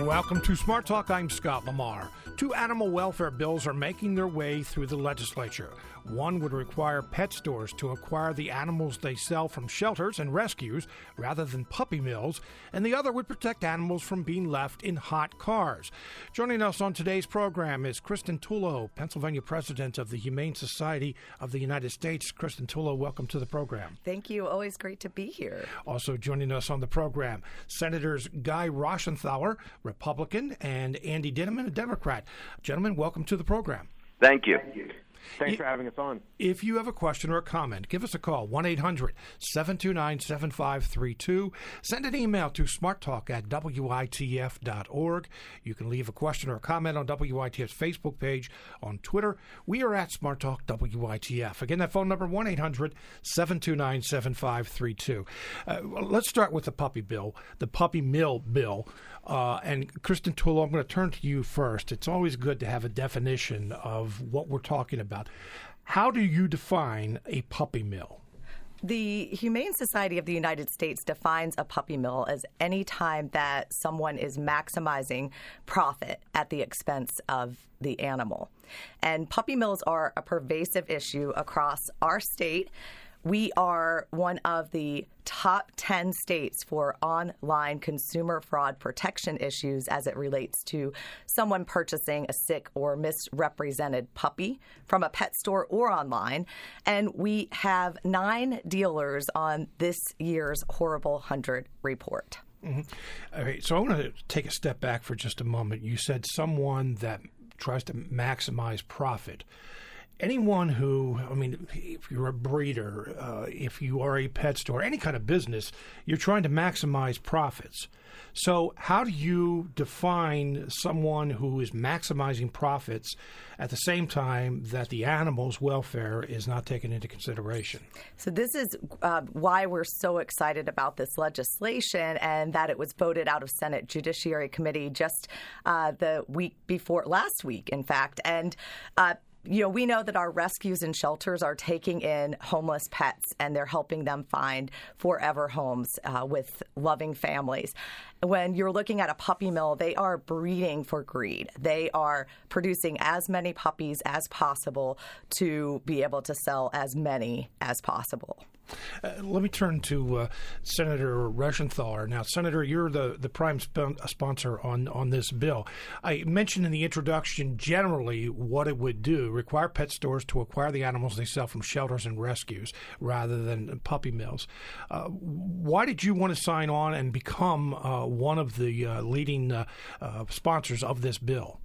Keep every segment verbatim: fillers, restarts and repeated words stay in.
Welcome to Smart Talk. I'm Scott Lamar. Two animal welfare bills are making their way through the legislature. One would require pet stores to acquire the animals they sell from shelters and rescues rather than puppy mills, and the other would protect animals from being left in hot cars. Joining us on today's program is Kristen Tullo, Pennsylvania president of the Humane Society of the United States. Kristen Tullo, welcome to the program. Thank you. Always great to be here. Also joining us on the program, Senators Guy Reschenthaler, Republican, and Andy Dinniman, a Democrat. Gentlemen, welcome to the program. Thank you. Thank you. Thanks for having us on. If you have a question or a comment, give us a call, one eight hundred seven two nine seven five three two. Send an email to smarttalk at W I T F dot org. You can leave a question or a comment on W I T F's Facebook page. On Twitter, we are at SmartTalk W I T F. Again, that phone number, one eight hundred seven two nine seven five three two. Uh, let's start with the puppy bill, the puppy mill bill. Uh, and Kristen Tullo, I'm going to turn to you first. It's always good to have a definition of what we're talking about. How do you define a puppy mill? The Humane Society of the United States defines a puppy mill as any time that someone is maximizing profit at the expense of the animal. And puppy mills are a pervasive issue across our state. We are one of the top ten states for online consumer fraud protection issues as it relates to someone purchasing a sick or misrepresented puppy from a pet store or online. And we have nine dealers on this year's Horrible one hundred report. Mm-hmm. All right, so I want to take a step back for just a moment. You said someone that tries to maximize profit. Anyone who, I mean, if you're a breeder, uh, if you are a pet store, any kind of business, you're trying to maximize profits. So how do you define someone who is maximizing profits at the same time that the animal's welfare is not taken into consideration? So this is uh, why we're so excited about this legislation and that it was voted out of Senate Judiciary Committee just uh, the week before, last week, in fact. And uh, You know, we know that our rescues and shelters are taking in homeless pets and they're helping them find forever homes uh, with loving families. When you're looking at a puppy mill, they are breeding for greed. They are producing as many puppies as possible to be able to sell as many as possible. Uh, let me turn to uh, Senator Reschenthaler. Now, Senator, you're the, the prime sp- sponsor on, on this bill. I mentioned in the introduction generally what it would do, require pet stores to acquire the animals they sell from shelters and rescues rather than puppy mills. Uh, why did you want to sign on and become uh, one of the uh, leading uh, uh, sponsors of this bill?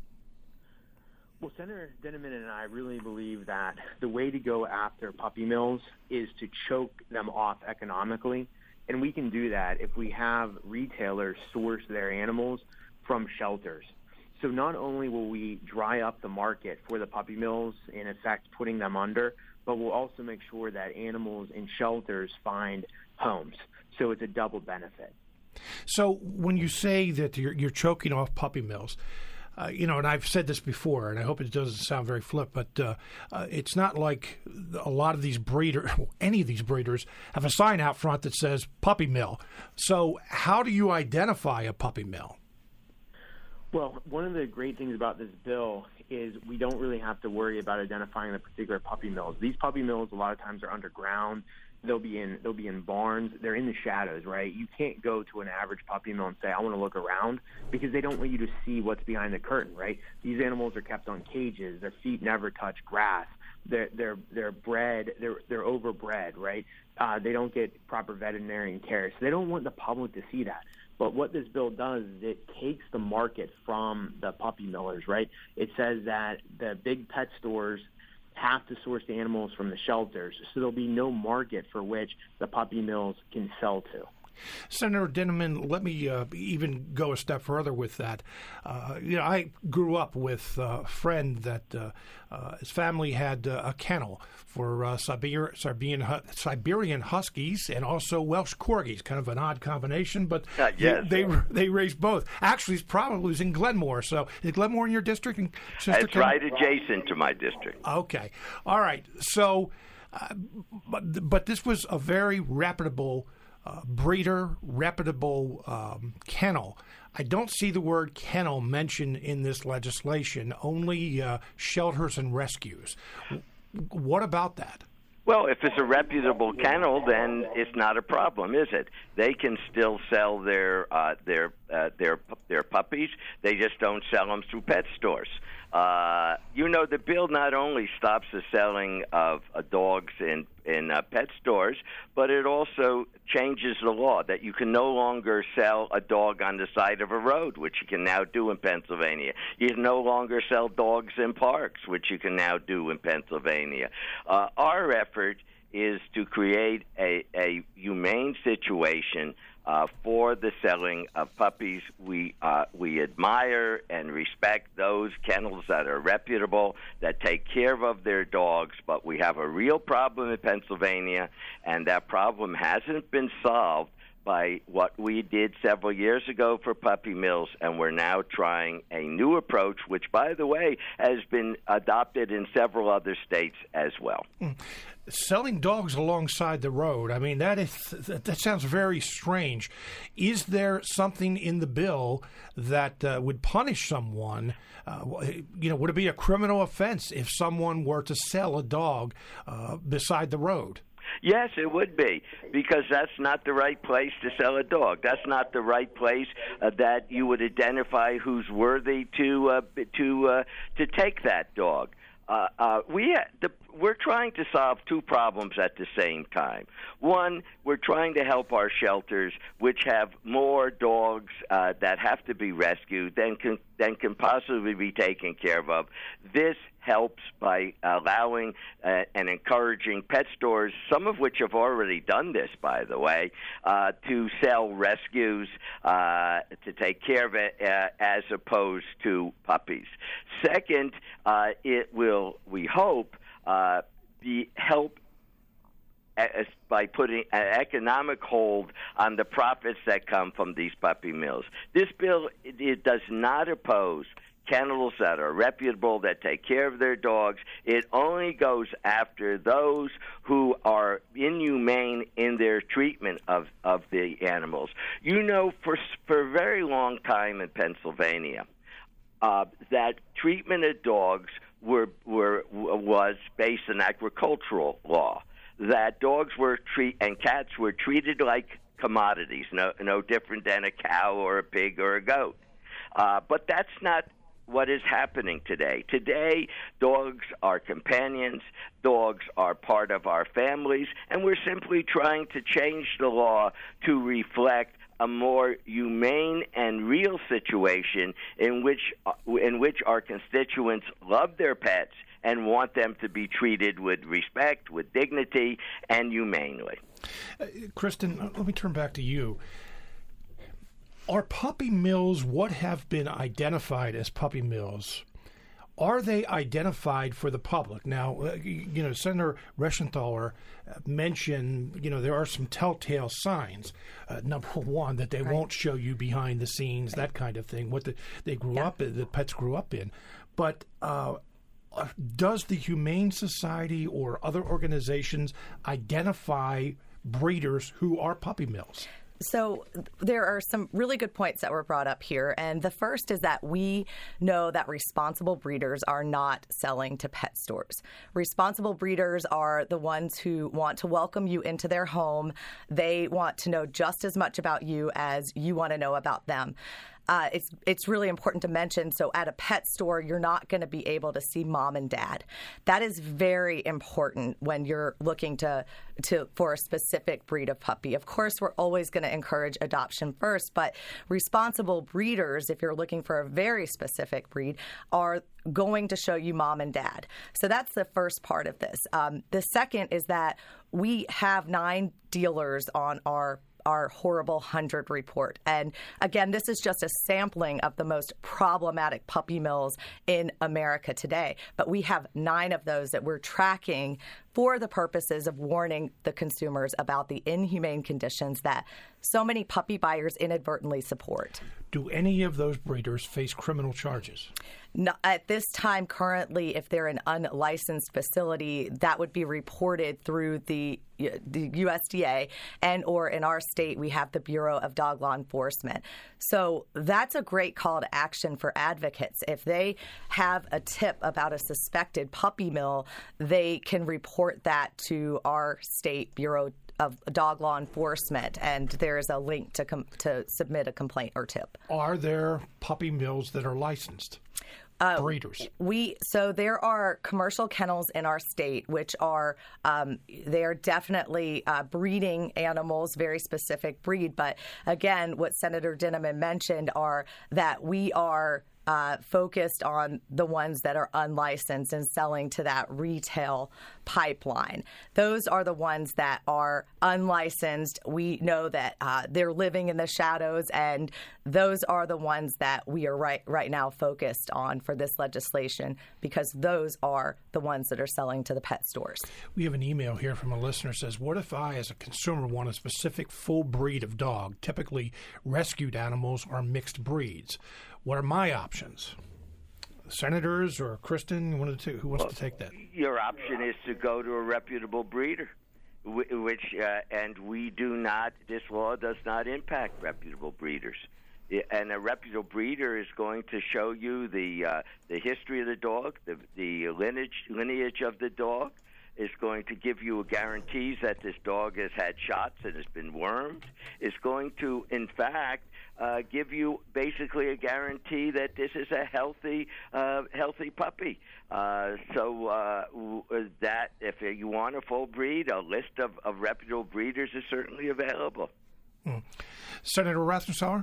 Well, Senator Dinniman and I really believe that the way to go after puppy mills is to choke them off economically, and we can do that if we have retailers source their animals from shelters. So not only will we dry up the market for the puppy mills, in effect putting them under, but we'll also make sure that animals in shelters find homes. So it's a double benefit. So when you say that you're, you're choking off puppy mills, Uh, you know, and I've said this before, and I hope it doesn't sound very flip, but uh, uh, it's not like a lot of these breeders, any of these breeders, have a sign out front that says puppy mill. So how do you identify a puppy mill? Well, one of the great things about this bill is we don't really have to worry about identifying the particular puppy mills. These puppy mills a lot of times are underground. They'll be in they'll be in barns. They're in the shadows, right? You can't go to an average puppy mill and say, I want to look around, because they don't want you to see what's behind the curtain, right? These animals are kept on cages. Their feet never touch grass. They're they're they're bred. They're they're overbred, right? Uh, they don't get proper veterinarian care, so they don't want the public to see that. But what this bill does is it takes the market from the puppy millers, right? It says that the big pet stores have to source the animals from the shelters, so there'll be no market for which the puppy mills can sell to. Senator Dinniman, let me uh, even go a step further with that. Uh, you know, I grew up with a friend that uh, uh, his family had uh, a kennel for uh, Siber- Siberian, Siberian Huskies and also Welsh Corgis. Kind of an odd combination, but uh, yes. they, they they raised both. Actually, it's probably was in Glenmore. So is Glenmore in your district? And It's right adjacent to my district. Okay. All right. So, uh, but, but this was a very reputable uh, breeder, reputable um, kennel. I don't see the word kennel mentioned in this legislation, only uh, shelters and rescues. What about that? Well, if it's a reputable kennel, then it's not a problem, is it? They can still sell their uh, their uh, their their puppies. They just don't sell them through pet stores. Uh, you know, the bill not only stops the selling of uh, dogs in in uh, pet stores, but it also changes the law that you can no longer sell a dog on the side of a road, which you can now do in Pennsylvania. You can no longer sell dogs in parks, which you can now do in Pennsylvania. Uh, our effort is to create a, a humane situation Uh, for the selling of puppies. We uh, we admire and respect those kennels that are reputable, that take care of their dogs, but we have a real problem in Pennsylvania, and that problem hasn't been solved by what we did several years ago for puppy mills, and we're now trying a new approach, which, by the way, has been adopted in several other states as well. Mm. Selling dogs alongside the road, I mean, that is that sounds very strange. Is there something in the bill that uh, would punish someone? Uh, you know, would it be a criminal offense if someone were to sell a dog uh, beside the road? Yes, it would be, because that's not the right place to sell a dog. That's not the right place uh, that you would identify who's worthy to uh, to uh, to take that dog. Uh, uh, we ha- the, we're trying to solve two problems at the same time. One, we're trying to help our shelters, which have more dogs uh, that have to be rescued than can, than can possibly be taken care of. This helps by allowing uh, and encouraging pet stores, some of which have already done this, by the way, uh, to sell rescues, uh, to take care of it, uh, as opposed to puppies. Second, uh, it will, we hope, uh, be help as by putting an economic hold on the profits that come from these puppy mills. This bill, it, it does not oppose kennels that are reputable, that take care of their dogs. It only goes after those who are inhumane in their treatment of, of the animals. You know, for, for a very long time in Pennsylvania, uh, that treatment of dogs were, were was based on agricultural law, that dogs were treat and cats were treated like commodities, no, no different than a cow or a pig or a goat. Uh, but that's not what is happening today. Today, dogs are companions, dogs are part of our families, and we're simply trying to change the law to reflect a more humane and real situation in which in which our constituents love their pets and want them to be treated with respect, with dignity, and humanely. Uh, Kristen, let me turn back to you. Are puppy mills what have been identified as puppy mills? Are they identified for the public? Now, uh, you know, Senator Reschenthaler mentioned, you know, there are some telltale signs. Uh, number one, that they right. won't show you behind the scenes, that kind of thing, what the, they grew yeah. up in, the pets grew up in. But uh, does the Humane Society or other organizations identify breeders who are puppy mills? So there are some really good points that were brought up here. And the first is that we know that responsible breeders are not selling to pet stores. Responsible breeders are the ones who want to welcome you into their home. They want to know just as much about you as you want to know about them. Uh, it's it's really important to mention, so at a pet store, you're not going to be able to see mom and dad. That is very important when you're looking to to for a specific breed of puppy. Of course, we're always going to encourage adoption first, but responsible breeders, if you're looking for a very specific breed, are going to show you mom and dad. So that's the first part of this. Um, the second is that we have nine dealers on our our horrible hundred report. And again, this is just a sampling of the most problematic puppy mills in America today. But we have nine of those that we're tracking for the purposes of warning the consumers about the inhumane conditions that so many puppy buyers inadvertently support. Do any of those breeders face criminal charges? No, at this time, currently, if they're an unlicensed facility, that would be reported through the the U S D A, and or in our state, we have the Bureau of Dog Law Enforcement. So that's a great call to action for advocates. If they have a tip about a suspected puppy mill, they can report that to our state Bureau of Dog Law Enforcement, and there is a link to com- to submit a complaint or tip. Are there puppy mills that are licensed? Uh, breeders. We so there are commercial kennels in our state, which are um, they are definitely uh, breeding animals, very specific breed. But again, what Senator Dinniman mentioned are that we are Uh, focused on the ones that are unlicensed and selling to that retail pipeline. Those are the ones that are unlicensed. We know that uh, they're living in the shadows, and those are the ones that we are right right now focused on for this legislation, because those are the ones that are selling to the pet stores. We have an email here from a listener that says, what if I, as a consumer, want a specific full breed of dog? Typically, rescued animals are mixed breeds. What are my options? Senators or Kristen? One of the two, who wants well, to take that? Your option is to go to a reputable breeder, which, uh, and we do not, this law does not impact reputable breeders. And a reputable breeder is going to show you the uh, the history of the dog, the, the lineage lineage of the dog. Is going to give you guarantees that this dog has had shots and has been wormed. Is going to, in fact, uh, give you basically a guarantee that this is a healthy, uh, healthy puppy. Uh, so uh, that if you want a full breed, a list of, of reputable breeders is certainly available. Hmm. Senator Rasmussen?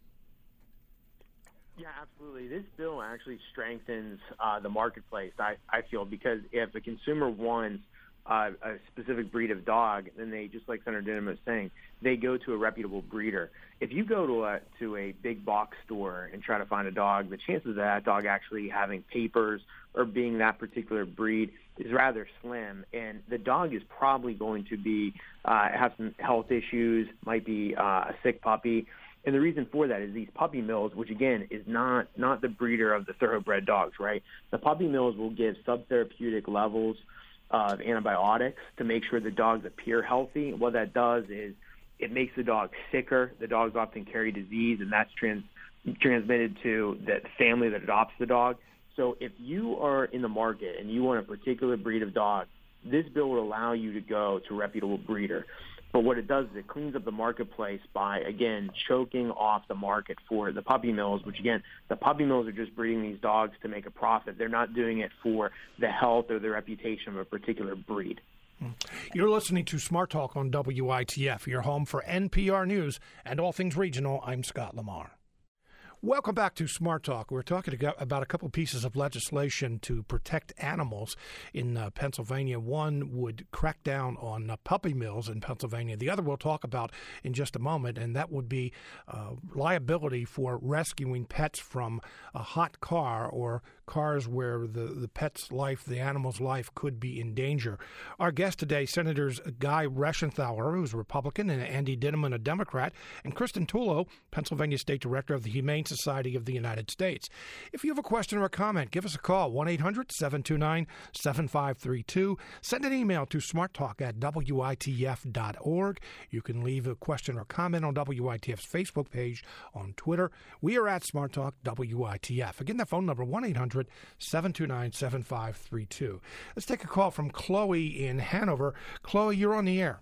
Yeah, absolutely. This bill actually strengthens uh, the marketplace, I, I feel, because if a consumer wants uh, a specific breed of dog, then they, just like Senator Dinniman was saying, they go to a reputable breeder. If you go to a to a big box store and try to find a dog, the chances of that dog actually having papers or being that particular breed is rather slim, and the dog is probably going to be uh, have some health issues, might be uh, a sick puppy. And the reason for that is these puppy mills, which, again, is not, not the breeder of the thoroughbred dogs, right? The puppy mills will give subtherapeutic levels of antibiotics to make sure the dogs appear healthy. What that does is it makes the dog sicker. The dogs often carry disease, and that's trans, transmitted to the family that adopts the dog. So if you are in the market and you want a particular breed of dog, this bill will allow you to go to a reputable breeder. But what it does is it cleans up the marketplace by, again, choking off the market for the puppy mills, which, again, the puppy mills are just breeding these dogs to make a profit. They're not doing it for the health or the reputation of a particular breed. You're listening to Smart Talk on W I T F, your home for N P R News and all things regional. I'm Scott Lamar. Welcome back to Smart Talk. We're talking about a couple pieces of legislation to protect animals in uh, Pennsylvania. One would crack down on uh, puppy mills in Pennsylvania. The other we'll talk about in just a moment, and that would be uh, liability for rescuing pets from a hot car or cars where the, the pet's life, the animal's life, could be in danger. Our guest today, Senators Guy Reschenthaler, who's a Republican, and Andy Dinniman, a Democrat, and Kristen Tullo, Pennsylvania State Director of the Humane Society of the United States. If you have a question or a comment, give us a call, one eight hundred seven two nine seven five three two. Send an email to smarttalk at W I T F dot org. You can leave a question or comment on W I T F's Facebook page, on Twitter. We are at Smart Talk W I T F. Again, the phone number, one eight hundred seven two nine seven five three two. Let's take a call from Chloe in Hanover. Chloe, you're on the air.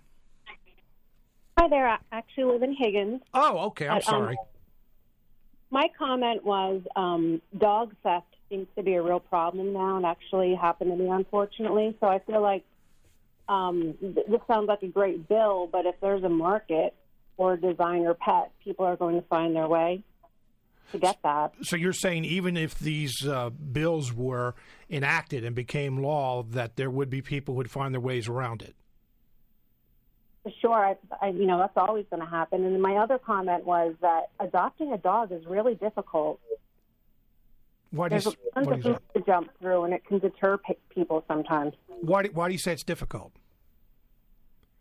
Hi there. I actually live in Higgins. Oh, okay. I'm but, sorry. Um, my comment was um, dog theft seems to be a real problem now and actually happened to me, unfortunately. So I feel like um, th- this sounds like a great bill, but if there's a market for designer pet, people are going to find their way to get that. So you're saying even if these uh, bills were enacted and became law, that there would be people who would find their ways around it? Sure, I, I, you know, that's always going to happen. And my other comment was that adopting a dog is really difficult. Why do you, There's why tons do of you hoops to jump through, and it can deter pe- people sometimes. Why do, why do you say it's difficult?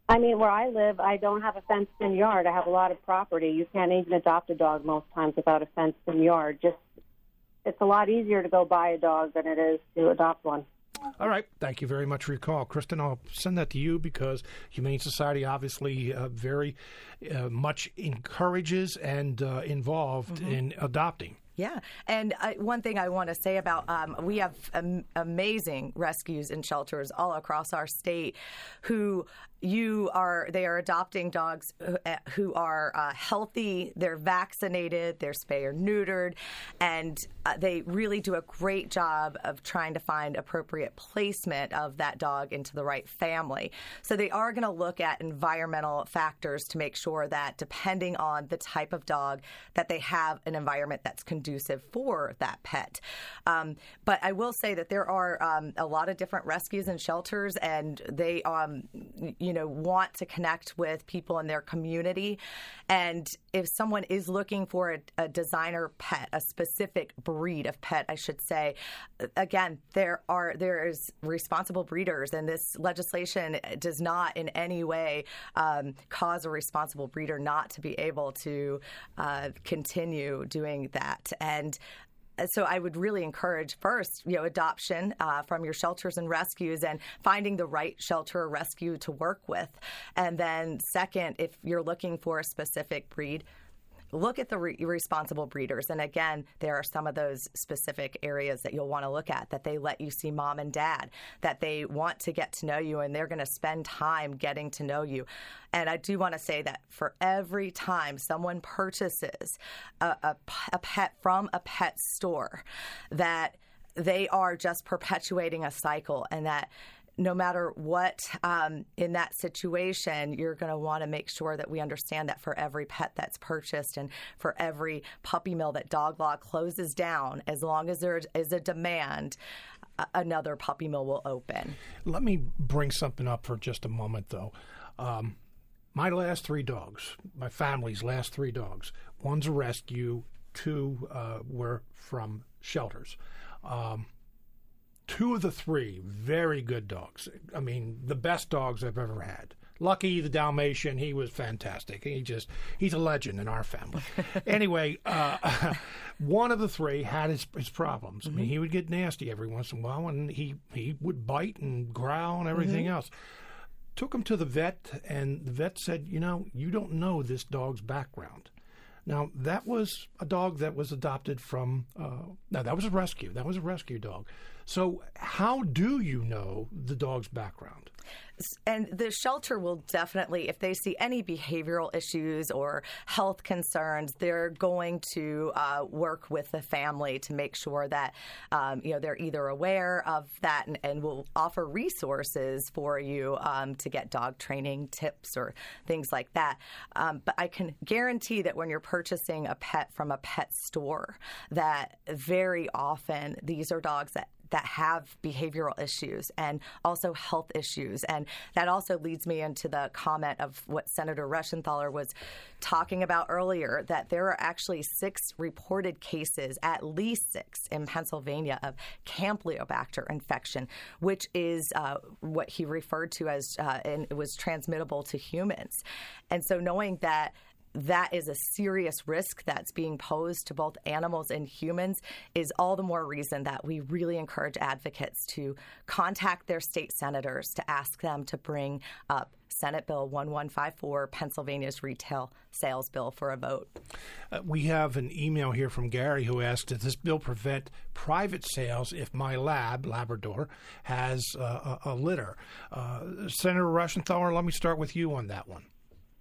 I mean, where I live, I don't have a fenced-in yard. I have a lot of property. You can't even adopt a dog most times without a fenced-in yard. Just, it's a lot easier to go buy a dog than it is to adopt one. All right. Thank you very much for your call. Kristen, I'll send that to you because Humane Society obviously uh, very uh, much encourages and uh, involved mm-hmm. in adopting. Yeah. And I, one thing I want to say about, um, we have am- amazing rescues and shelters all across our state who you are, they are adopting dogs who, uh, who are uh, healthy, they're vaccinated, they're spay or neutered, and uh, they really do a great job of trying to find appropriate placement of that dog into the right family. So they are going to look at environmental factors to make sure that depending on the type of dog that they have an environment that's conducive for that pet. Um, but I will say that there are um, a lot of different rescues and shelters, and they, um, you know, want to connect with people in their community. And if someone is looking for a, a designer pet, a specific breed of pet, I should say, again, there are there is responsible breeders, and this legislation does not in any way um, cause a responsible breeder not to be able to uh, continue doing that. And so I would really encourage, first, you know, adoption uh, from your shelters and rescues and finding the right shelter or rescue to work with. And then second, if you're looking for a specific breed, look at the re- responsible breeders. And again, there are some of those specific areas that you'll want to look at, that they let you see mom and dad, that they want to get to know you, and they're going to spend time getting to know you. And I do want to say that for every time someone purchases a, a, a pet from a pet store, that they are just perpetuating a cycle, and that no matter what, um, in that situation, you're going to want to make sure that we understand that for every pet that's purchased and for every puppy mill that Dog Law closes down, as long as there is a demand, a- another puppy mill will open. Let me bring something up for just a moment, though. Um, my last three dogs, my family's last three dogs, one's a rescue, two uh, were from shelters. Um, Two of the three, very good dogs. I mean, the best dogs I've ever had. Lucky, the Dalmatian, he was fantastic. He just, he's a legend in our family. Anyway, uh, one of the three had his, his problems. Mm-hmm. I mean, he would get nasty every once in a while, and he, he would bite and growl and everything mm-hmm. else. Took him to the vet, and the vet said, you know, you don't know this dog's background. Now, that was a dog that was adopted from, uh, no, that was a rescue. That was a rescue dog. So how do you know the dog's background? And the shelter will definitely, if they see any behavioral issues or health concerns, they're going to uh, work with the family to make sure that um, you know they're either aware of that and, and will offer resources for you um, to get dog training tips or things like that. Um, but I can guarantee that when you're purchasing a pet from a pet store, that very often these are dogs that that have behavioral issues and also health issues. And that also leads me into the comment of what Senator Reschenthaler was talking about earlier, that there are actually six reported cases, at least six, in Pennsylvania of Campylobacter infection, which is uh, what he referred to as, uh, and it was transmittable to humans. And so knowing that that is a serious risk that's being posed to both animals and humans is all the more reason that we really encourage advocates to contact their state senators to ask them to bring up Senate Bill eleven fifty-four, Pennsylvania's retail sales bill, for a vote. Uh, we have an email here from Gary who asked, does this bill prevent private sales if my lab, Labrador, has uh, a, a litter? Uh, Senator Reschenthaler, let me start with you on that one.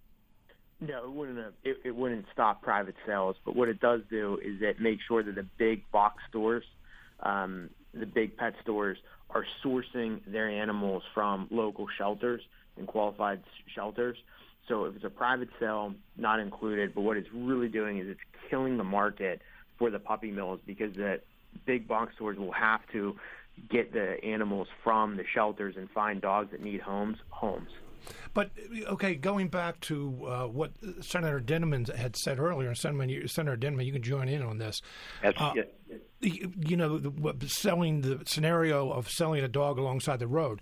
No, it wouldn't. Have, it, it wouldn't stop private sales. But what it does do is it makes sure that the big box stores, um, the big pet stores, are sourcing their animals from local shelters and qualified shelters. So if it's a private sale, not included. But what it's really doing is it's killing the market for the puppy mills, because the big box stores will have to get the animals from the shelters and find dogs that need homes homes. But, okay, going back to uh, what Senator Dinniman had said earlier, Senator, Senator Dinniman, you can join in on this. Yes, uh, yes. You know, the, selling the scenario of selling a dog alongside the road.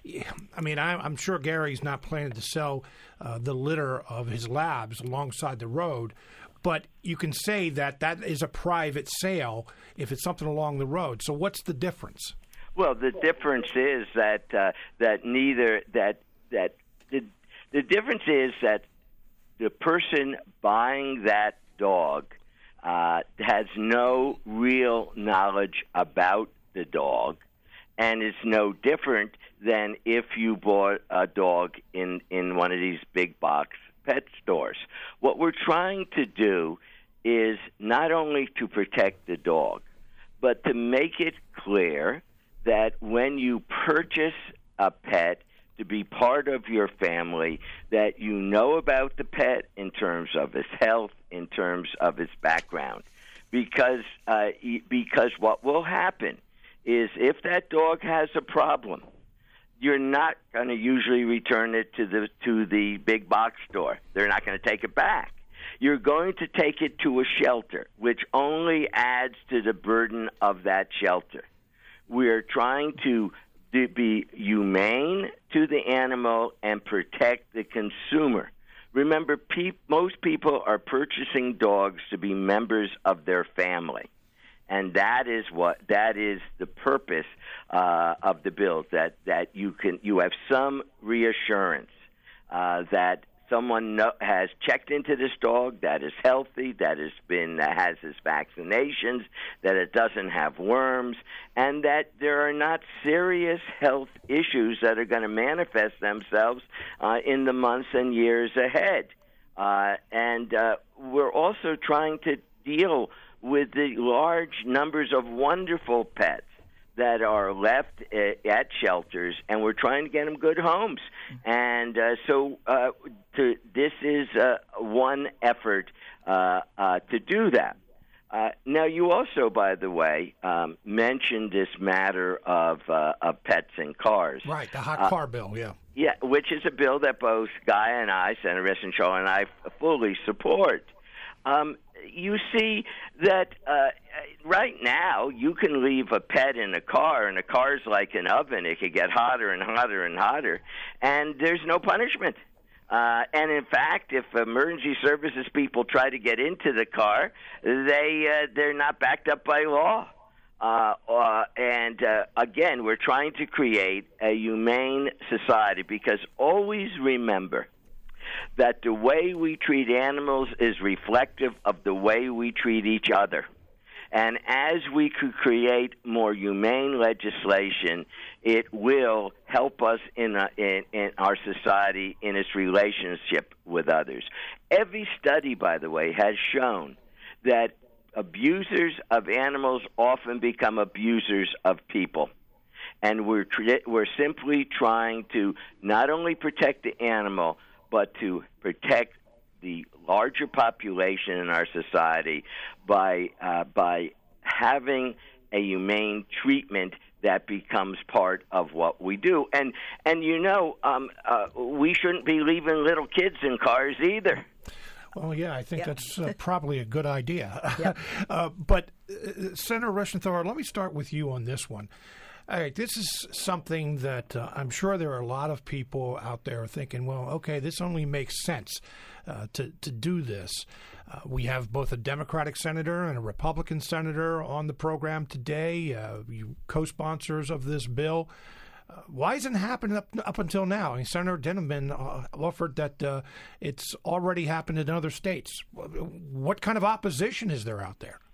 I mean, I, I'm sure Gary's not planning to sell uh, the litter of his labs alongside the road, but you can say that that is a private sale if it's something along the road. So what's the difference? Well, the difference is that uh, that neither that that the the difference is that the person buying that dog uh, has no real knowledge about the dog, and it's no different than if you bought a dog in, in one of these big box pet stores. What we're trying to do is not only to protect the dog, but to make it clear that when you purchase a pet to be part of your family, that you know about the pet in terms of its health, in terms of its background. Because uh, because what will happen is if that dog has a problem, you're not going to usually return it to the to the big box store. They're not going to take it back. You're going to take it to a shelter, which only adds to the burden of that shelter. We're trying to to be humane to the animal and protect the consumer. Remember, pe- most people are purchasing dogs to be members of their family, and that is what that is the purpose uh, of the bill. That that you can you have some reassurance uh, that someone know, has checked into this dog, that is healthy, that has been that has its vaccinations, that it doesn't have worms, and that there are not serious health issues that are going to manifest themselves uh, in the months and years ahead. Uh, and uh, we're also trying to deal with the large numbers of wonderful pets that are left at shelters, and we're trying to get them good homes. And uh, so uh, to, this is uh, one effort uh, uh, to do that. Uh, now, you also, by the way, um, mentioned this matter of, uh, of pets in cars. Right, the hot uh, car bill, yeah. Yeah, which is a bill that both Guy and I, Senator Resenschall and I, fully support. Um, you see that uh, right now you can leave a pet in a car, and a car's like an oven. It can get hotter and hotter and hotter, and there's no punishment. Uh, and, in fact, if emergency services people try to get into the car, they, uh, they're not backed up by law. Uh, uh, and, uh, again, we're trying to create a humane society because always remember that the way we treat animals is reflective of the way we treat each other. And as we could create more humane legislation, it will help us in, a, in, in our society in its relationship with others. Every study, by the way, has shown that abusers of animals often become abusers of people. And we're, we're simply trying to not only protect the animal, but to protect the larger population in our society by uh, by having a humane treatment that becomes part of what we do. And and you know, um, uh, we shouldn't be leaving little kids in cars either. Well, yeah, I think yep. that's uh, probably a good idea. Yep. uh, but uh, Senator Reschenthal, let me start with you on this one. All right, this is something that uh, I'm sure there are a lot of people out there thinking, well, okay, this only makes sense uh, to, to do this. Uh, we have both a Democratic senator and a Republican senator on the program today, uh, you co-sponsors of this bill. Uh, why isn't it happening up, up until now? I mean, Senator Dinniman uh, offered that uh, it's already happened in other states. What kind of opposition is there out there?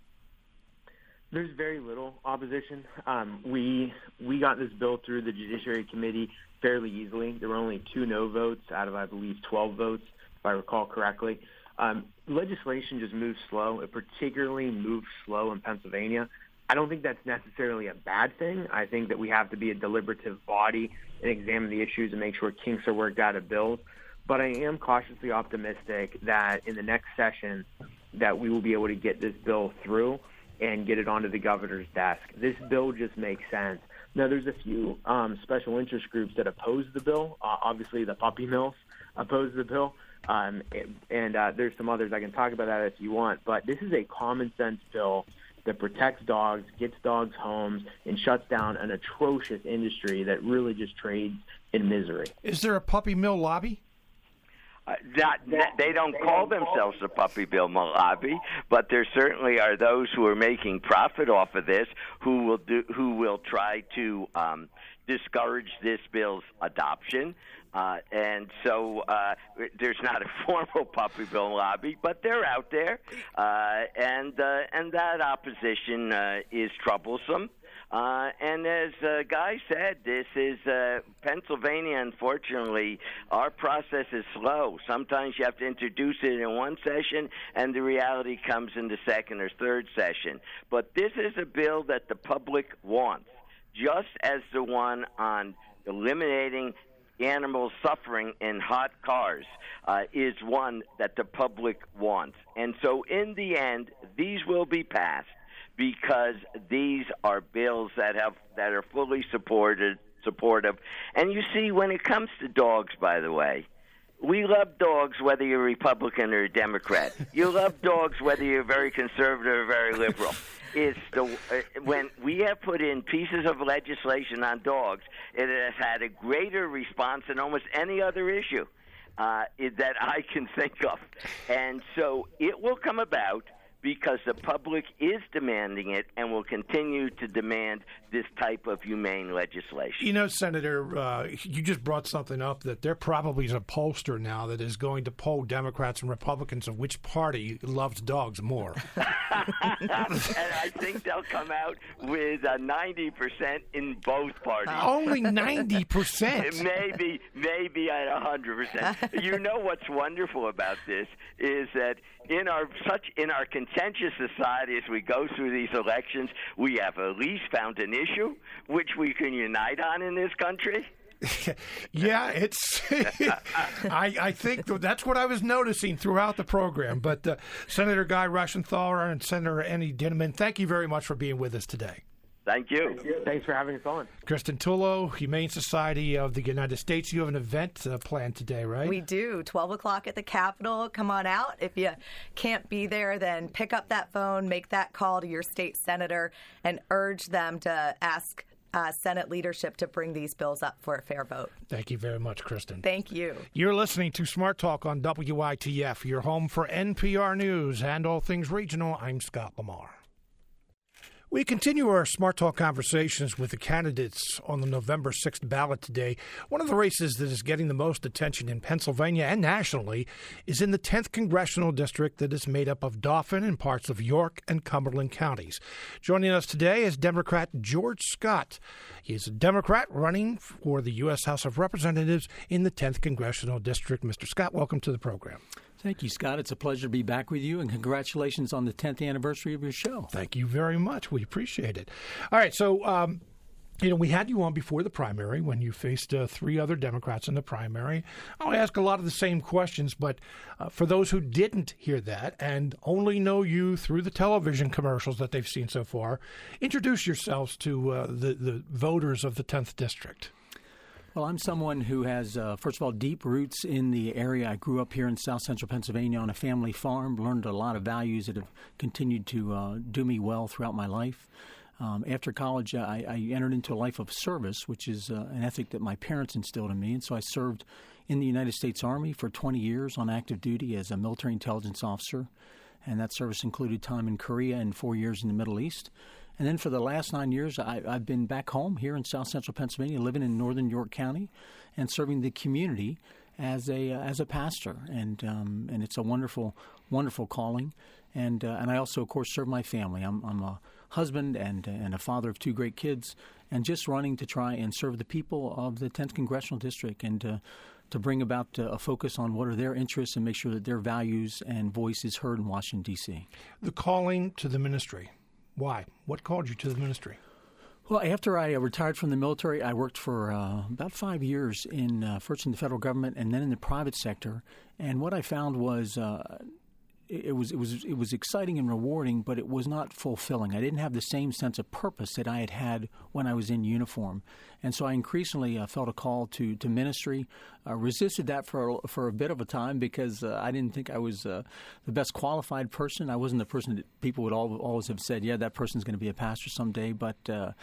There's very little opposition. Um, we we got this bill through the Judiciary Committee fairly easily. There were only two no votes out of, I believe, twelve votes, if I recall correctly. Um, legislation just moves slow. It particularly moves slow in Pennsylvania. I don't think that's necessarily a bad thing. I think that we have to be a deliberative body and examine the issues and make sure kinks are worked out of bills. But I am cautiously optimistic that in the next session that we will be able to get this bill through and get it onto the governor's desk. This bill just makes sense. Now, there's a few um, special interest groups that oppose the bill. Uh, obviously, the puppy mills oppose the bill, um, and, and uh, there's some others. I can talk about that if you want. But this is a common-sense bill that protects dogs, gets dogs homes, and shuts down an atrocious industry that really just trades in misery. Is there a puppy mill lobby? Uh, not, they don't call themselves the Puppy Bill lobby, but there certainly are those who are making profit off of this, who will do, who will try to um, discourage this bill's adoption. Uh, and so uh, there's not a formal Puppy Bill lobby, but they're out there, uh, and uh, and that opposition uh, is troublesome. Uh, and as uh, Guy said, this is uh, Pennsylvania, unfortunately, our process is slow. Sometimes you have to introduce it in one session, and the reality comes in the second or third session. But this is a bill that the public wants, just as the one on eliminating animal suffering in hot cars uh, is one that the public wants. And so in the end, these will be passed, because these are bills that have that are fully supported, supportive. And you see, when it comes to dogs, by the way, we love dogs whether you're a Republican or a Democrat. You love dogs whether you're very conservative or very liberal. It's the uh, when we have put in pieces of legislation on dogs, it has had a greater response than almost any other issue uh, that I can think of. And so it will come about because the public is demanding it and will continue to demand this type of humane legislation. You know, Senator, uh, you just brought something up that there probably is a pollster now that is going to poll Democrats and Republicans of which party loves dogs more. And I think they'll come out with uh, ninety percent in both parties. Only ninety percent? maybe, maybe at one hundred percent. You know what's wonderful about this is that in our such in our contentious society, as we go through these elections, we have at least found an issue which we can unite on in this country. Yeah, it's. I, I think that's what I was noticing throughout the program. But uh, Senator Guy Reschenthaler and Senator Annie Dinniman, thank you very much for being with us today. Thank you. Thanks for having us on. Kristen Tullo, Humane Society of the United States. You have an event uh, planned today, right? We do. twelve o'clock at the Capitol. Come on out. If you can't be there, then pick up that phone, make that call to your state senator, and urge them to ask uh, Senate leadership to bring these bills up for a fair vote. Thank you very much, Kristen. Thank you. You're listening to Smart Talk on W I T F, your home for N P R News and all things regional. I'm Scott Lamar. We continue our Smart Talk conversations with the candidates on the November sixth ballot today. One of the races that is getting the most attention in Pennsylvania and nationally is in the tenth Congressional District that is made up of Dauphin and parts of York and Cumberland counties. Joining us today is Democrat George Scott. He is a Democrat running for the U S House of Representatives in the tenth Congressional District. Mister Scott, welcome to the program. Thank you, Scott. It's a pleasure to be back with you, and congratulations on the tenth anniversary of your show. Thank you very much. We appreciate it. All right, so, um, you know, we had you on before the primary when you faced uh, three other Democrats in the primary. I'll ask a lot of the same questions, but uh, for those who didn't hear that and only know you through the television commercials that they've seen so far, introduce yourselves to uh, the, the voters of the tenth District. Well, I'm someone who has, uh, first of all, deep roots in the area. I grew up here in South Central Pennsylvania on a family farm, learned a lot of values that have continued to uh, do me well throughout my life. Um, after college, I, I entered into a life of service, which is uh, an ethic that my parents instilled in me. And so I served in the United States Army for twenty years on active duty as a military intelligence officer. And that service included time in Korea and four years in the Middle East. And then for the last nine years, I, I've been back home here in South Central Pennsylvania, living in northern York County and serving the community as a uh, as a pastor. And um, and it's a wonderful, wonderful calling. And uh, and I also, of course, serve my family. I'm, I'm a husband and, and a father of two great kids, and just running to try and serve the people of the tenth Congressional District and to, to bring about uh, a focus on what are their interests and make sure that their values and voice is heard in Washington, D C. The calling to the ministry. Why? What called you to the ministry? Well, after I uh, retired from the military, I worked for uh, about five years in uh, first in the federal government and then in the private sector. And what I found was uh, it, it was it was it was exciting and rewarding, but it was not fulfilling. I didn't have the same sense of purpose that I had had when I was in uniform. And so I increasingly uh, felt a call to to ministry. Uh, resisted that for for a bit of a time because uh, I didn't think I was uh, the best qualified person. I wasn't the person that people would all, always have said, yeah, that person's going to be a pastor someday. But uh,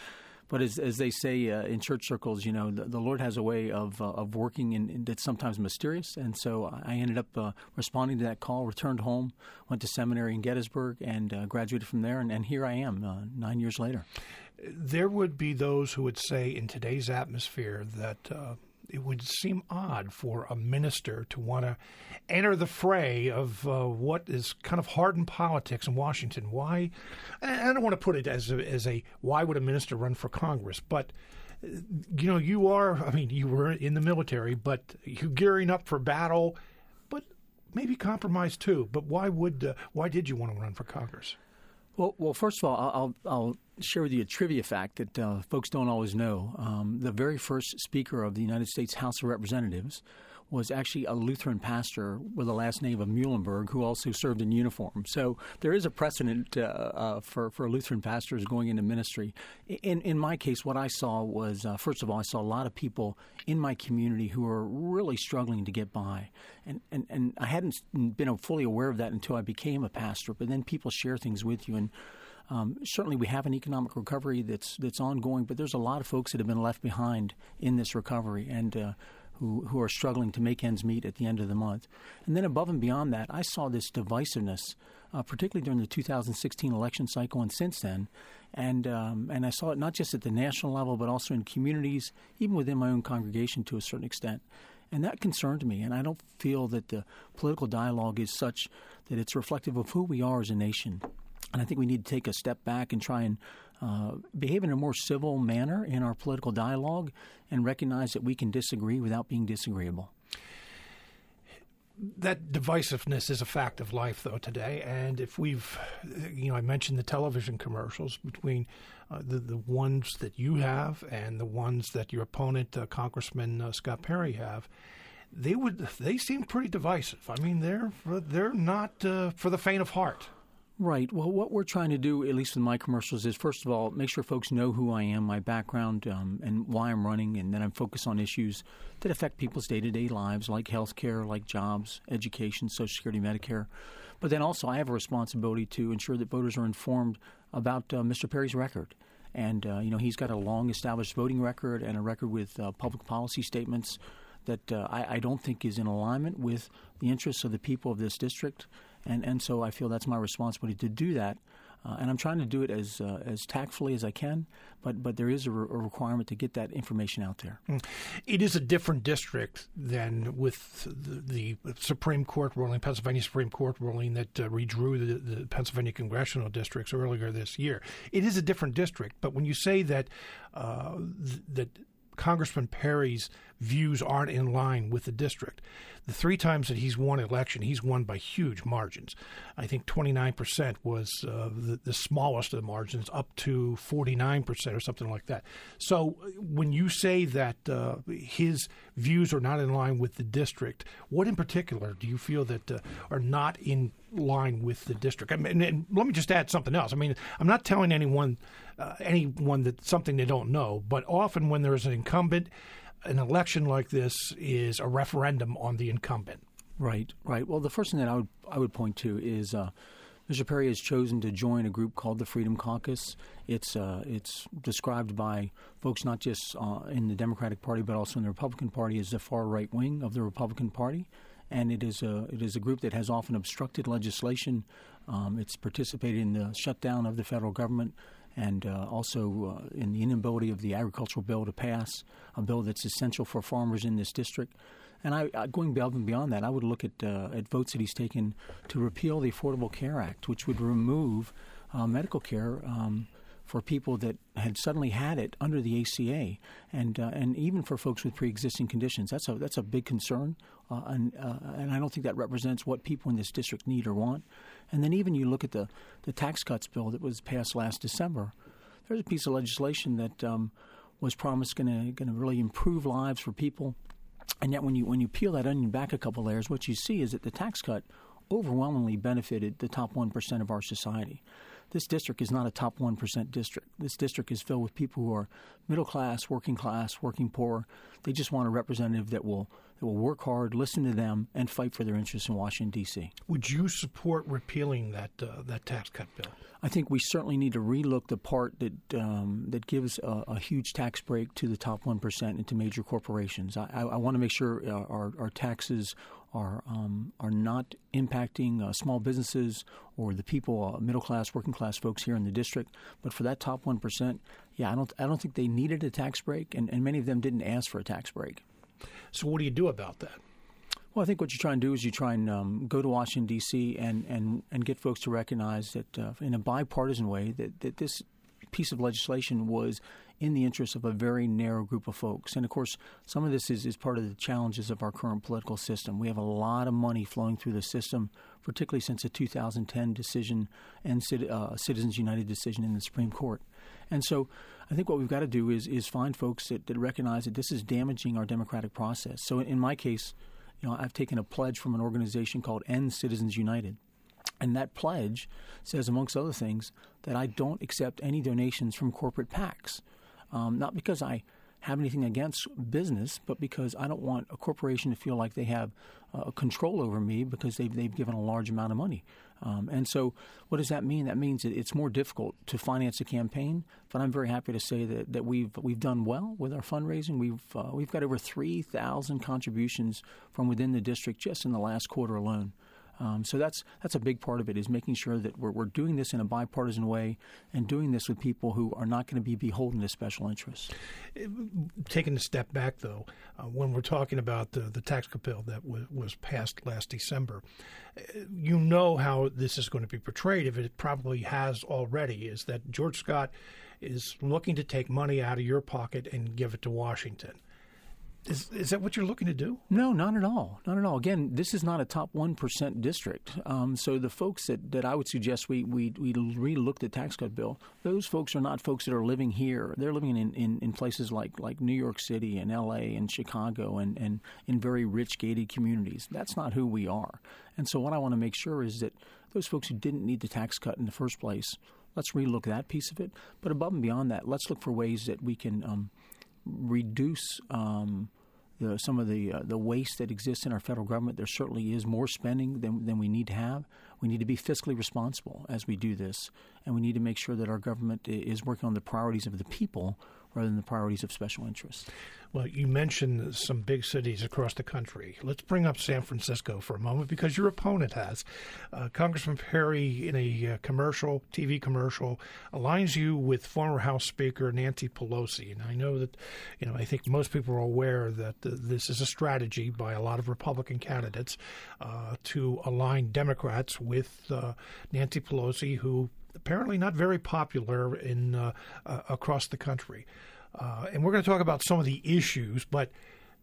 But as, as they say uh, in church circles, you know, the, the Lord has a way of uh, of working in, in that's sometimes mysterious. And so I ended up uh, responding to that call, returned home, went to seminary in Gettysburg, and uh, graduated from there. And, and here I am uh, nine years later. There would be those who would say in today's atmosphere that uh, it would seem odd for a minister to want to enter the fray of uh, what is kind of hardened politics in Washington. Why? I don't want to put it as a, as a why would a minister run for Congress, but you know, you are, I mean, you were in the military, but you're gearing up for battle, but maybe compromise too. But why would uh, why did you want to run for Congress? Well, well, first of all, I'll, I'll share with you a trivia fact that uh, folks don't always know. Um, the very first Speaker of the United States House of Representatives was actually a Lutheran pastor with the last name of Muhlenberg, who also served in uniform. So there is a precedent uh, uh, for, for Lutheran pastors going into ministry. In, in my case, what I saw was, uh, first of all, I saw a lot of people in my community who were really struggling to get by. And, and, and I hadn't been fully aware of that until I became a pastor. But then people share things with you. And Um, certainly we have an economic recovery that's that's ongoing, but there's a lot of folks that have been left behind in this recovery and uh, who, who are struggling to make ends meet at the end of the month. And then above and beyond that, I saw this divisiveness, uh, particularly during the two thousand sixteen election cycle and since then. And um, and I saw it not just at the national level, but also in communities, even within my own congregation to a certain extent. And that concerned me, and I don't feel that the political dialogue is such that it's reflective of who we are as a nation. And I think we need to take a step back and try and uh, behave in a more civil manner in our political dialogue and recognize that we can disagree without being disagreeable. That divisiveness is a fact of life, though, today. And if we've, you know, I mentioned the television commercials between uh, the, the ones that you have and the ones that your opponent, uh, Congressman uh, Scott Perry, have. They would, they seem pretty divisive. I mean, they're they're not uh, for the faint of heart. Right. Well, what we're trying to do, at least with my commercials, is first of all, make sure folks know who I am, my background, um, and why I'm running, and then I'm focused on issues that affect people's day-to-day lives, like health care, like jobs, education, Social Security, Medicare. But then also I have a responsibility to ensure that voters are informed about uh, Mister Perry's record. And, uh, you know, he's got a long-established voting record and a record with uh, public policy statements that uh, I, I don't think is in alignment with the interests of the people of this district. And and so I feel that's my responsibility to do that. Uh, and I'm trying to do it as uh, as tactfully as I can, but but there is a, re- a requirement to get that information out there. It is a different district than with the, the Supreme Court ruling, Pennsylvania Supreme Court ruling that uh, redrew the, the Pennsylvania congressional districts earlier this year. It is a different district, but when you say that uh, th- that Congressman Perry's views aren't in line with the district. The three times that he's won election, he's won by huge margins. I think twenty-nine percent was uh, the, the smallest of the margins, up to forty-nine percent or something like that. So when you say that uh, his views are not in line with the district, what in particular do you feel that uh, are not in line with the district? I mean, and let me just add something else. I mean, I'm not telling anyone uh, anyone that something they don't know, but often when there's an incumbent, an election like this is a referendum on the incumbent. Right, right. Well, the first thing that I would I would point to is uh, Mister Perry has chosen to join a group called the Freedom Caucus. It's uh, it's described by folks not just uh, in the Democratic Party but also in the Republican Party as the far right wing of the Republican Party. And it is a it is a group that has often obstructed legislation. Um, it's participated in the shutdown of the federal government, and uh, also uh, in the inability of the agricultural bill to pass, a bill that's essential for farmers in this district. And I, I, going above and beyond that, I would look at uh, at votes that he's taken to repeal the Affordable Care Act, which would remove uh, medical care um, for people that had suddenly had it under the A C A, and uh, and even for folks with pre-existing conditions. That's a that's a big concern, uh, and uh, and I don't think that represents what people in this district need or want. And then even you look at the, the tax cuts bill that was passed last December. There's a piece of legislation that um, was promised going to going to really improve lives for people, and yet when you when you peel that onion back a couple layers, what you see is that the tax cut overwhelmingly benefited the top one percent of our society. this district is not a top one percent district. This district is filled with people who are middle class, working class, working poor. They just want a representative that will that will work hard, listen to them, and fight for their interests in Washington, D C. Would you support repealing that uh, that tax cut bill? I think we certainly need to relook the part that um, that gives a, a huge tax break to the top one percent and to major corporations. I, I, I want to make sure our, our taxes are um, are not impacting uh, small businesses or the people, uh, middle class, working class folks here in the district. But for that top one percent, yeah, I don't I don't think they needed a tax break, and, and many of them didn't ask for a tax break. So what do you do about that? Well, I think what you try and do is you try and um, go to Washington, D C and, and, and get folks to recognize that uh, in a bipartisan way that, that this piece of legislation was in the interest of a very narrow group of folks. And, of course, some of this is, is part of the challenges of our current political system. We have a lot of money flowing through the system, particularly since the two thousand ten decision and uh, Citizens United decision in the Supreme Court. And so I think what we've got to do is, is find folks that, that recognize that this is damaging our democratic process. So in my case, you know, I've taken a pledge from an organization called End Citizens United. And that pledge says, amongst other things, that I don't accept any donations from corporate PACs. Um, not because I have anything against business, but because I don't want a corporation to feel like they have uh, control over me because they've, they've given a large amount of money. Um, and so what does that mean? That means that it's more difficult to finance a campaign, but I'm very happy to say that, that we've we've done well with our fundraising. We've uh, we've got over three thousand contributions from within the district just in the last quarter alone. Um, so that's that's a big part of it, is making sure that we're, we're doing this in a bipartisan way and doing this with people who are not going to be beholden to special interests. Taking a step back, though, uh, when we're talking about the, the tax cut bill that w- was passed last December, you know how this is going to be portrayed, if it probably has already, is that George Scott is looking to take money out of your pocket and give it to Washington. Is is that what you're looking to do? No, not at all. Not at all. Again, this is not a top one percent district. Um, so the folks that, that I would suggest we, we, we re-look the tax cut bill, those folks are not folks that are living here. They're living in, in, in places like, like New York City and L A and Chicago and, and in very rich gated communities. That's not who we are. And so what I want to make sure is that those folks who didn't need the tax cut in the first place, let's re-look that piece of it. But above and beyond that, let's look for ways that we can um, reduce um, the, some of the uh, the waste that exists in our federal government. There certainly is more spending than, than we need to have. We need to be fiscally responsible as we do this, and we need to make sure that our government is working on the priorities of the people rather than the priorities of special interests. Well, you mentioned some big cities across the country. Let's bring up San Francisco for a moment, because your opponent has. Uh, Congressman Perry, in a uh, commercial, T V commercial, aligns you with former House Speaker Nancy Pelosi. And I know that, you know, I think most people are aware that uh, this is a strategy by a lot of Republican candidates uh, to align Democrats with uh, Nancy Pelosi, who apparently not very popular in uh, uh, across the country. Uh, and we're going to talk about some of the issues, but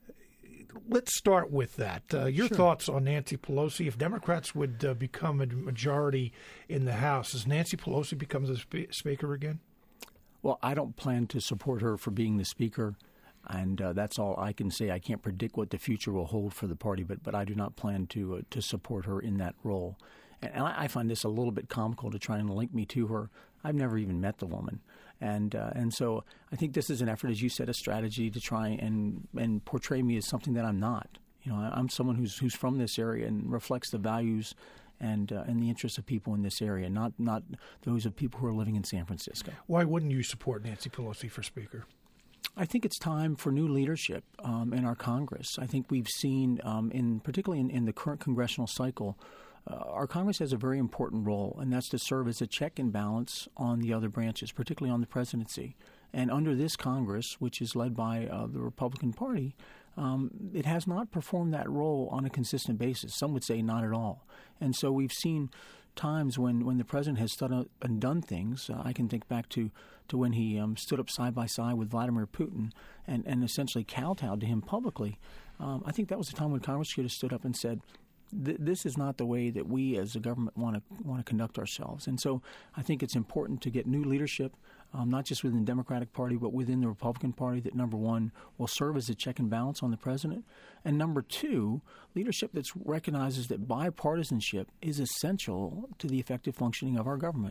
let's start with that. Uh, your Sure. thoughts on Nancy Pelosi. If Democrats would uh, become a majority in the House, does Nancy Pelosi become the spe- Speaker again? Well, I don't plan to support her for being the Speaker, and uh, that's all I can say. I can't predict what the future will hold for the party, but but I do not plan to uh, to support her in that role. And, and I, I find this a little bit comical to try and link me to her. I've never even met the woman. And uh, and so I think this is an effort, as you said, a strategy to try and and portray me as something that I'm not. You know, I'm someone who's who's from this area and reflects the values and uh, and the interests of people in this area, not not those of people who are living in San Francisco. Why wouldn't you support Nancy Pelosi for Speaker? I think it's time for new leadership um, in our Congress. I think we've seen, um, in particularly in, in the current congressional cycle, Uh, our Congress has a very important role, and that's to serve as a check and balance on the other branches, particularly on the presidency. And under this Congress, which is led by uh, the Republican Party, um, it has not performed that role on a consistent basis. Some would say not at all. And so we've seen times when, when the president has stood up and done things. Uh, I can think back to, to when he um, stood up side by side with Vladimir Putin and, and essentially kowtowed to him publicly. Um, I think that was a time when Congress should have stood up and said, this is not the way that we as a government want to want to conduct ourselves. And so I think it's important to get new leadership, um, not just within the Democratic Party, but within the Republican Party, that, number one, will serve as a check and balance on the president. And number two, leadership that recognizes that bipartisanship is essential to the effective functioning of our government.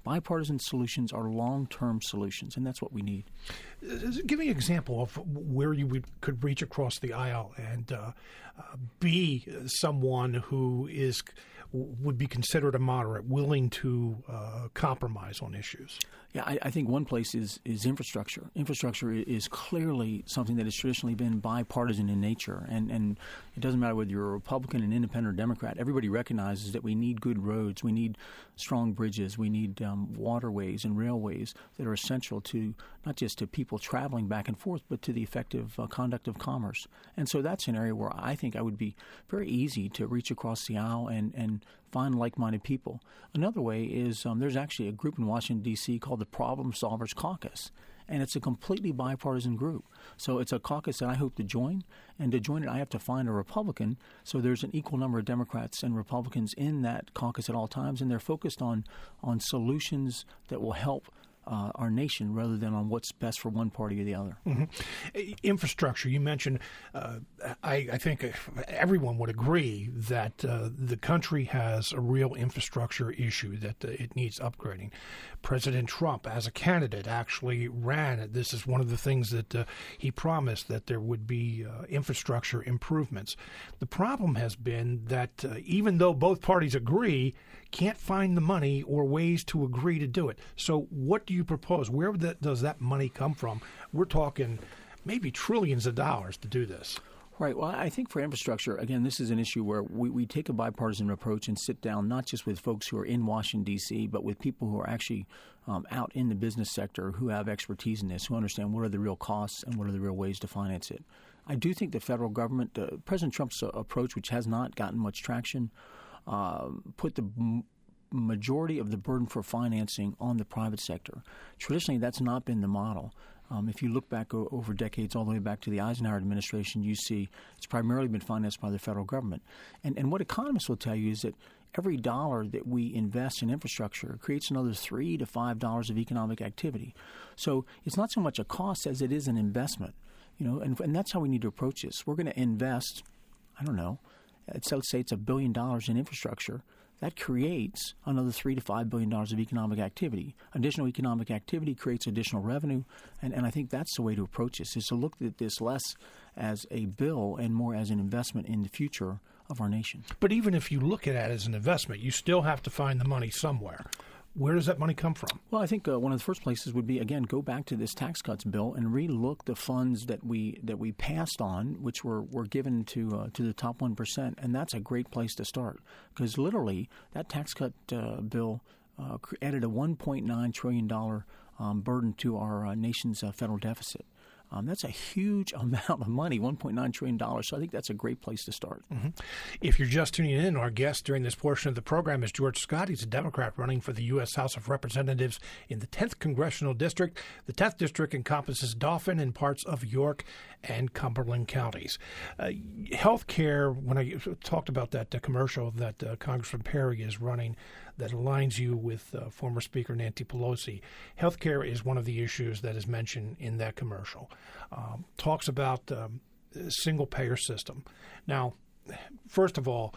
Bipartisan solutions are long-term solutions, and that's what we need. Give me an example of where you would, could reach across the aisle and uh, uh, be someone who is would be considered a moderate, willing to uh, compromise on issues. Yeah, I, I think one place is, is infrastructure. Infrastructure is clearly something that has traditionally been bipartisan in nature, and, and it doesn't matter whether you're a Republican, an independent, or Democrat. Everybody recognizes that we need good roads, we need strong bridges, we need um, waterways and railways that are essential to not just to people traveling back and forth, but to the effective uh, conduct of commerce. And so that's an area where I think I would be very easy to reach across the aisle and, and find like-minded people. Another way is um, there's actually a group in Washington, D C called the Problem Solvers Caucus, and it's a completely bipartisan group. So it's a caucus that I hope to join, and to join it I have to find a Republican, so there's an equal number of Democrats and Republicans in that caucus at all times, and they're focused on, on solutions that will help Uh, our nation rather than on what's best for one party or the other. Mm-hmm. Infrastructure, you mentioned, uh, I, I think everyone would agree that uh, the country has a real infrastructure issue, that uh, it needs upgrading. President Trump, as a candidate, actually ran. This is one of the things that uh, he promised, that there would be uh, infrastructure improvements. The problem has been that uh, even though both parties agree, can't find the money or ways to agree to do it. So what do you propose? Where that, does that money come from? We're talking maybe trillions of dollars to do this. Right. Well, I think for infrastructure, again, this is an issue where we, we take a bipartisan approach and sit down not just with folks who are in Washington, D C, but with people who are actually um, out in the business sector, who have expertise in this, who understand what are the real costs and what are the real ways to finance it. I do think the federal government, uh, President Trump's uh, approach, which has not gotten much traction, uh, put the m- majority of the burden for financing on the private sector. Traditionally, that's not been the model. Um, if you look back o- over decades, all the way back to the Eisenhower administration, you see it's primarily been financed by the federal government. And, and what economists will tell you is that every dollar that we invest in infrastructure creates another three to five dollars of economic activity. So it's not so much a cost as it is an investment. You know, and, and that's how we need to approach this. We're going to invest, I don't know, let's say it's a billion dollars in infrastructure. That creates another three to five billion dollars of economic activity. Additional economic activity creates additional revenue, and, and I think that's the way to approach this: is to look at this less as a bill and more as an investment in the future of our nation. But even if you look at it as an investment, you still have to find the money somewhere. Where does that money come from? Well, I think uh, one of the first places would be, again, go back to this tax cuts bill and relook the funds that we that we passed on, which were, were given to uh, to the top one percent. And that's a great place to start, because literally that tax cut uh, bill uh, added a one point nine trillion dollars um, burden to our uh, nation's uh, federal deficit. Um, that's a huge amount of money, one point nine trillion dollars. So I think that's a great place to start. Mm-hmm. If you're just tuning in, our guest during this portion of the program is George Scott. He's a Democrat running for the U S House of Representatives in the tenth Congressional District. The tenth District encompasses Dauphin and parts of York and Cumberland counties. Uh, health care, when I talked about that uh, commercial that uh, Congressman Perry is running that aligns you with uh, former Speaker Nancy Pelosi, health care is one of the issues that is mentioned in that commercial. Um, talks about um, a single-payer system. Now, first of all,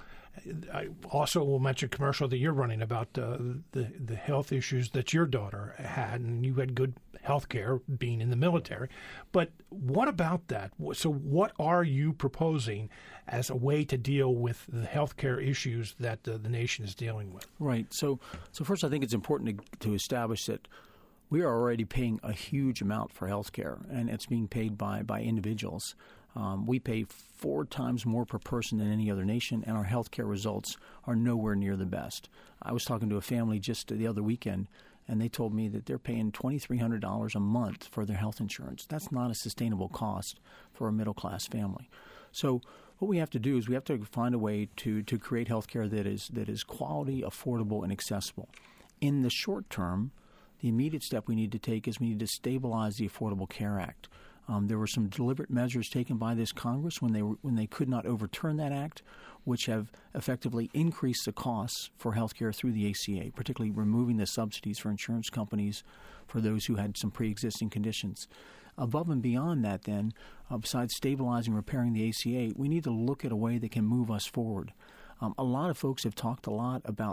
I also will mention a commercial that you're running about uh, the the health issues that your daughter had, and you had good health care being in the military. But what about that? So what are you proposing as a way to deal with the health care issues that uh, the nation is dealing with? Right. So, so first, I think it's important to, to establish that we are already paying a huge amount for health care, and it's being paid by, by individuals. Um, we pay four times more per person than any other nation, and our health care results are nowhere near the best. I was talking to a family just the other weekend, and they told me that they're paying two thousand three hundred dollars a month for their health insurance. That's not a sustainable cost for a middle-class family. So what we have to do is we have to find a way to, to create health care that is, that is quality, affordable, and accessible. In the short term, the immediate step we need to take is we need to stabilize the Affordable Care Act. Um, there were some deliberate measures taken by this Congress when they were, when they could not overturn that act, which have effectively increased the costs for health care through the A C A, particularly removing the subsidies for insurance companies for those who had some pre-existing conditions. Above and beyond that, then, uh, besides stabilizing and repairing the A C A, we need to look at a way that can move us forward. Um, a lot of folks have talked a lot about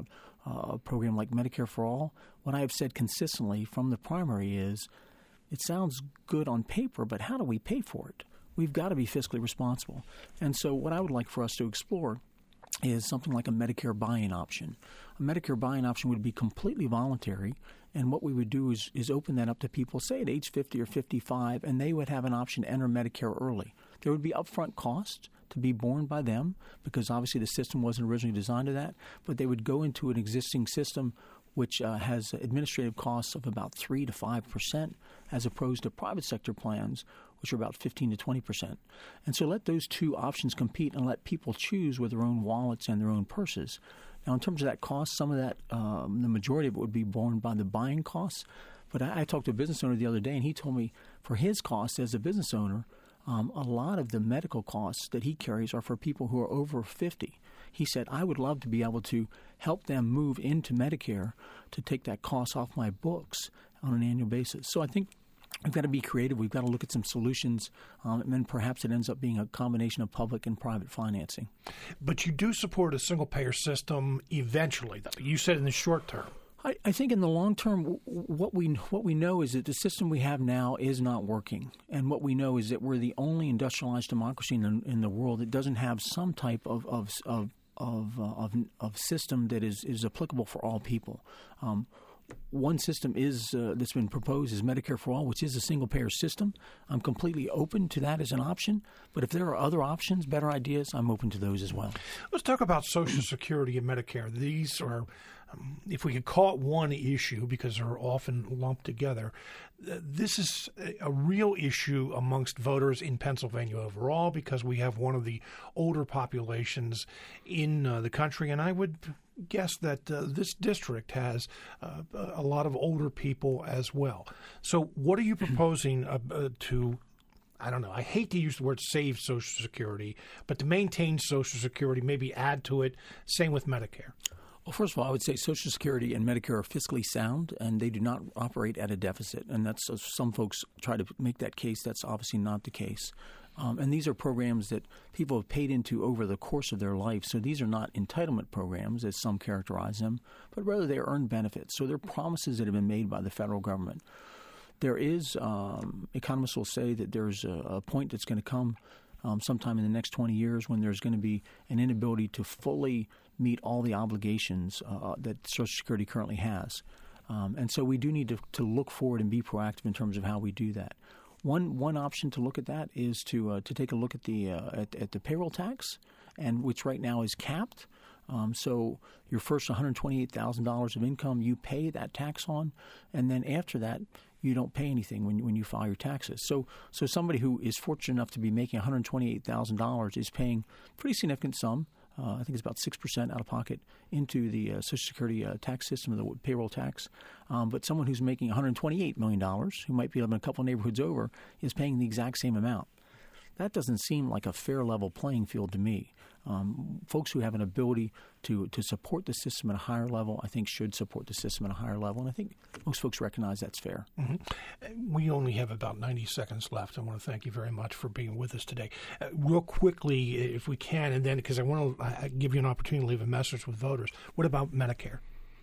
uh, a program like Medicare for All, what I have said consistently from the primary is, it sounds good on paper, but how do we pay for it? We've got to be fiscally responsible. And so what I would like for us to explore is something like a Medicare buy-in option. A Medicare buy-in option would be completely voluntary, and what we would do is, is open that up to people, say at age fifty or fifty-five, and they would have an option to enter Medicare early. There would be upfront costs to be borne by them because obviously the system wasn't originally designed to that, but they would go into an existing system which uh, has administrative costs of about three to five percent as opposed to private sector plans, which are about fifteen to twenty percent. And so let those two options compete and let people choose with their own wallets and their own purses. Now, in terms of that cost, some of that, um, the majority of it would be borne by the buying costs. But I, I talked to a business owner the other day, and he told me for his costs as a business owner, um, a lot of the medical costs that he carries are for people who are over fifty. He said, I would love to be able to help them move into Medicare to take that cost off my books on an annual basis. So I think we've got to be creative. We've got to look at some solutions, um, and then perhaps it ends up being a combination of public and private financing. But you do support a single-payer system eventually, though. You said in the short term. I, I think in the long term, what we what we know is that the system we have now is not working. And what we know is that we're the only industrialized democracy in the, in the world that doesn't have some type of of of of, uh, of, of system that is, is applicable for all people. Um, One system is uh, that's been proposed is Medicare for All, which is a single-payer system. I'm completely open to that as an option. But if there are other options, better ideas, I'm open to those as well. Let's talk about Social Security and Medicare. These are, um, if we could call it one issue because they're often lumped together, uh, this is a, a real issue amongst voters in Pennsylvania overall because we have one of the older populations in uh, the country. And I would guess that uh, this district has uh, a lot of older people as well. So what are you proposing uh, uh, to, I don't know, I hate to use the word save Social Security, but to maintain Social Security, maybe add to it, same with Medicare? Well, first of all, I would say Social Security and Medicare are fiscally sound, and they do not operate at a deficit. And that's uh, some folks try to make that case. That's obviously not the case. Um, and these are programs that people have paid into over the course of their life. So these are not entitlement programs, as some characterize them, but rather they are earned benefits. So they're promises that have been made by the federal government. There is, um, economists will say that there's a, a point that's going to come um, sometime in the next twenty years when there's going to be an inability to fully meet all the obligations uh, that Social Security currently has. Um, and so we do need to, to look forward and be proactive in terms of how we do that. One one option to look at that is to uh, to take a look at the uh, at, at the payroll tax, and which right now is capped. Um, so your first one hundred twenty-eight thousand dollars of income, you pay that tax on, and then after that, you don't pay anything when when you file your taxes. So so somebody who is fortunate enough to be making one hundred twenty-eight thousand dollars is paying a pretty significant sum. Uh, I think it's about six percent out of pocket into the uh, Social Security uh, tax system, the payroll tax. Um, but someone who's making one hundred twenty-eight million dollars, who might be living a couple of neighborhoods over, is paying the exact same amount. That doesn't seem like a fair level playing field to me. Um, folks who have an ability to, to support the system at a higher level, I think, should support the system at a higher level. And I think most folks recognize that's fair. Mm-hmm. We only have about ninety seconds left. I want to thank you very much for being with us today. Uh, real quickly, if we can, and then because I want to uh, give you an opportunity to leave a message with voters, what about Medicare?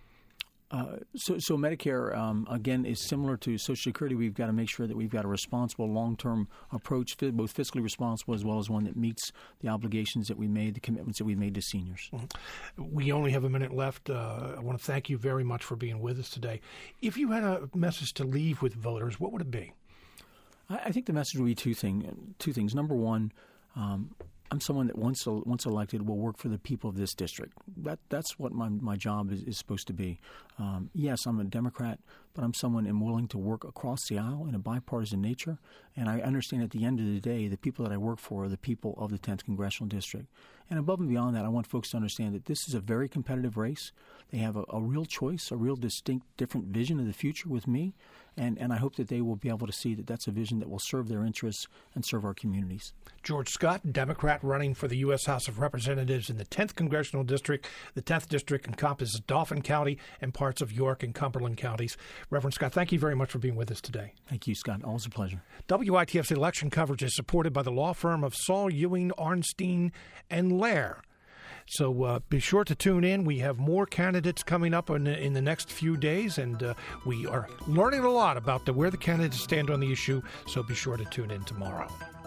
Uh, so, so Medicare, um, again, is similar to Social Security. We've got to make sure that we've got a responsible long-term approach, both fiscally responsible as well as one that meets the obligations that we made, the commitments that we made to seniors. Mm-hmm. We only have a minute left. Uh, I want to thank you very much for being with us today. If you had a message to leave with voters, what would it be? I, I think the message would be two, thing, two things. Number one, um, I'm someone that once once elected will work for the people of this district. That that's what my my job is, is supposed to be. Um, yes, I'm a Democrat, but I'm someone and willing to work across the aisle in a bipartisan nature. And I understand at the end of the day, the people that I work for are the people of the tenth Congressional District. And above and beyond that, I want folks to understand that this is a very competitive race. They have a, a real choice, a real distinct, different vision of the future with me. And, and I hope that they will be able to see that that's a vision that will serve their interests and serve our communities. George Scott, Democrat running for the U S House of Representatives in the tenth Congressional District. The tenth District encompasses Dauphin County and parts of York and Cumberland counties. Reverend Scott, thank you very much for being with us today. Thank you, Scott. Always a pleasure. W I T F's election coverage is supported by the law firm of Saul, Ewing, Arnstein, and Lair. So uh, be sure to tune in. We have more candidates coming up in the, in the next few days, and uh, we are learning a lot about the, where the candidates stand on the issue. So be sure to tune in tomorrow.